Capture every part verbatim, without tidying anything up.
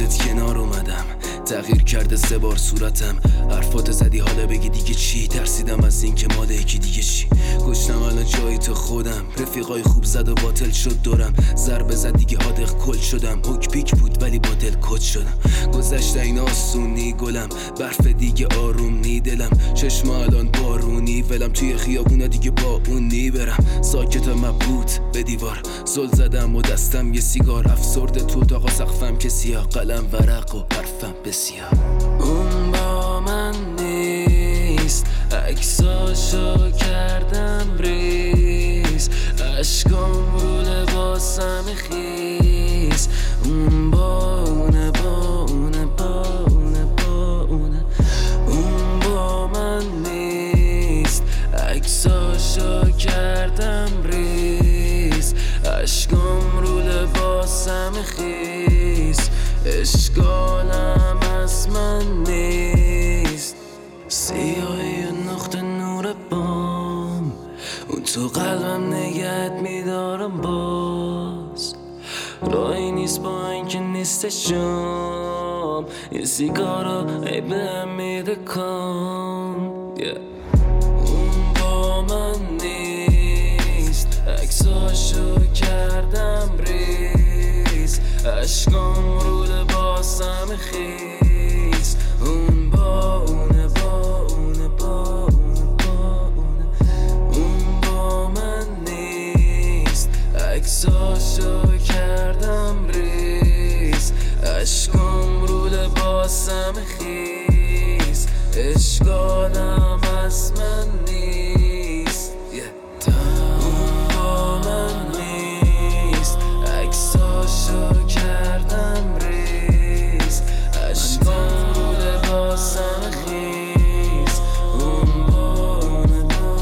خودت کنار اومدم، تغییر کرده سه بار صورتم. حرفات زدی حالا بگی دیگه چی؟ ترسیدم از این که مال یکی دیگه چی. گشتم الان جایی تو خودم، رفیقای خوب زد و باطل شد دورم. ضربه زد دیگه حادق کل شدم، هوک پیک بود ولی با دل کد شدم. گذشته این آسونی گلم، برف دیگه آروم نی دلم. چشم الان بارونی ولم، توی خیابونا دیگه با اون نی برم. ساکت و مبهوت به دیوار زل زدم و دستم یه سیگار. افسرده تو اتاق سقفم که سیاه، قلم ورق و حرفم بسیار. اون با من نیست، عکساشو کردم ریز، عشقام رو لباسم خیز. اون با اونه با اونه با اونه با اونه. اون با من نیست، عکساشو کردم ریز، عشقام رو لباسم خیز. اشکالم از من نیست، سیاهی نقطه نور بام، اون تو قلبم نگهت میدارم باز. راهی نیست با اینکه نیستش جام، یه سیگارا ای بهم میده کام. yeah. اون با من نیست، عکساشو کردم ریز، عشقام رو لباسم خیز. اون با اونه با اونه با اونه با اونه. اون با من نیست، عکساشو کردم ریز، عشقام رو لباسم خیز. اشکالم از من نیست. yeah. اون با من نیست، عکساشو کردم ریز، عشقام رو لباسم خیز. اون با اونه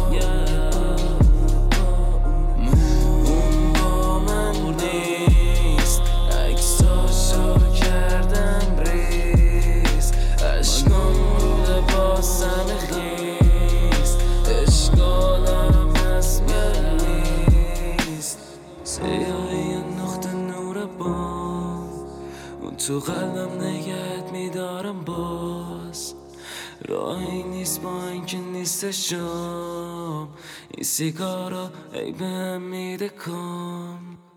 اون با من نیست، عکساشو کردم ریز، عشقام رو لباسم خیز. اشکالم از من نیست، سیاهی نقطه نور بام، اون تو قلبم نگهت میدارم باز. راهی نیست با اینکه نیستش جام، این سیگارا ای بهم میده کام.